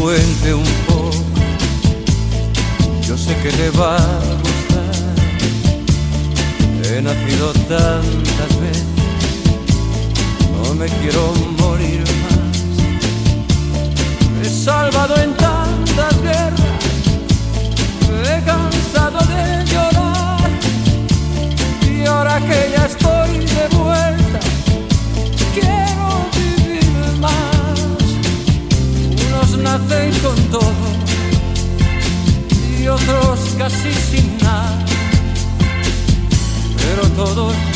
cuente un poco. Yo sé que te va a gustar. He nacido tantas veces, no me quiero morir más. Me he salvado en tantas guerras, me he cansado de llorar. Y ahora que ya estoy de vuelta, quiero vivir más. Unos nacen con todo y otros casi sin nada, pero todos